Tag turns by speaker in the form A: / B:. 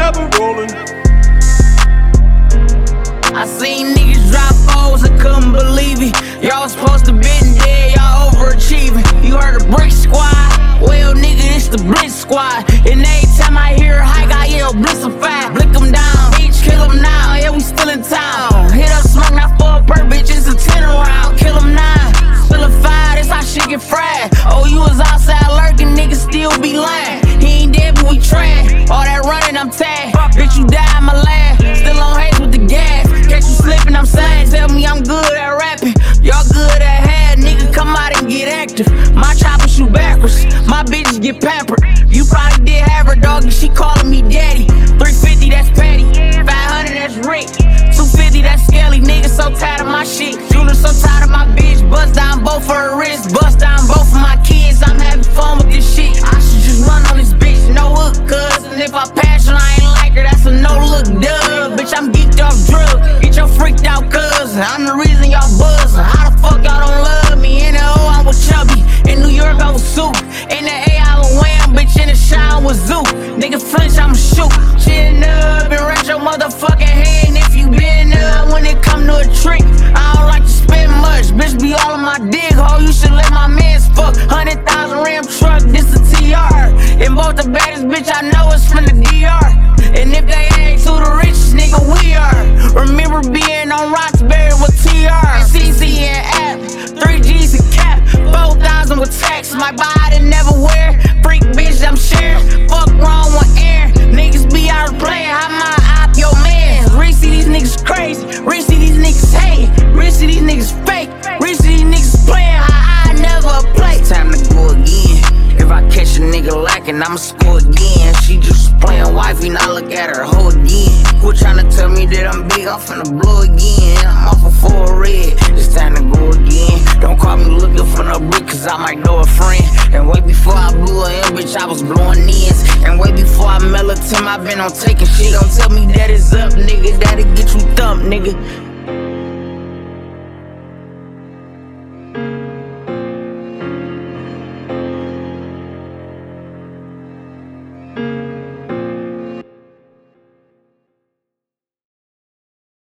A: forever rolling.
B: I seen niggas drop foes, I couldn't believe it. Y'all supposed to been dead, y'all overachieving. You heard of Brick Squad? Well, nigga, it's the Blitz Squad. And every time I hear a hike, I yell Blitzify. Blick them down, bitch, kill them now. Yeah, we still in town. Hit up smoke, not for a per, bitch, it's a 10 round. Kill them now, spill a fire, that's how shit get fried. Oh, you was outside lurking, niggas still be lying. He ain't dead, but we trying. All that running, I'm tagged. Bitch, you died, my lad. Still on haze with the gas. Catch you slipping, I'm saying. Tell me I'm good at rapping. Y'all good at head, nigga, come out and get active. My chopper shoot backwards, my bitches get pampered. You probably did have her, doggy, she calling me daddy. 350, that's petty. 500, that's Rick. 250, that's Skelly. Nigga so tired of my shit. Junior so tired of my bitch. Bust down both of her wrists. Bust down both of my kids. I'm having fun with this shit. I should just run on this bitch, no hook, cuz. And if I pass her, I ain't like her, that's a no-look dub. Bitch, I'm geeked off drugs. Get your freaked out, cuz. I'm the reason y'all buzz. How the fuck y'all don't love me? In the O, I'm with Chubby. In New York, I was Soup. In the A, I was Wham. Bitch, in the shower with Zoo. Nigga flinch, I'ma shoot. Chin up and rent your motherfucking hand. If you been up when it come to a trick, I don't like to spend much. Bitch, be all on my dick, ho. You should let my mans fuck. 100,000 Ram truck, this a TR. And both the baddest bitch I know is from the DR. And if they ask who the richest nigga we are, remember being on Roxbury with TR, CC and App, 3G's and Cap, 4,000 with tax. My body never wear. Freak bitch, I'm sharing. Fuck wrong with air. Niggas be out playing. How my op your man? Reese, these niggas crazy. Reese, these niggas hate. Reese, these niggas fake. Reese, these niggas playing. How I never play. Time to go again. If I catch a nigga lacking, I'ma score again. She just playing wifey, now look at her hoe again. Quit tryna tell me that I'm big, I'm finna blow again. I'm off of 4 red, it's time to go again. Don't call me looking for no brick, cause I might know a friend. And way before I blew her in, bitch, I was blowing ends. And way before I melted him, I been on taking shit. Don't tell me that it's up, nigga, that'll get you thumped, nigga.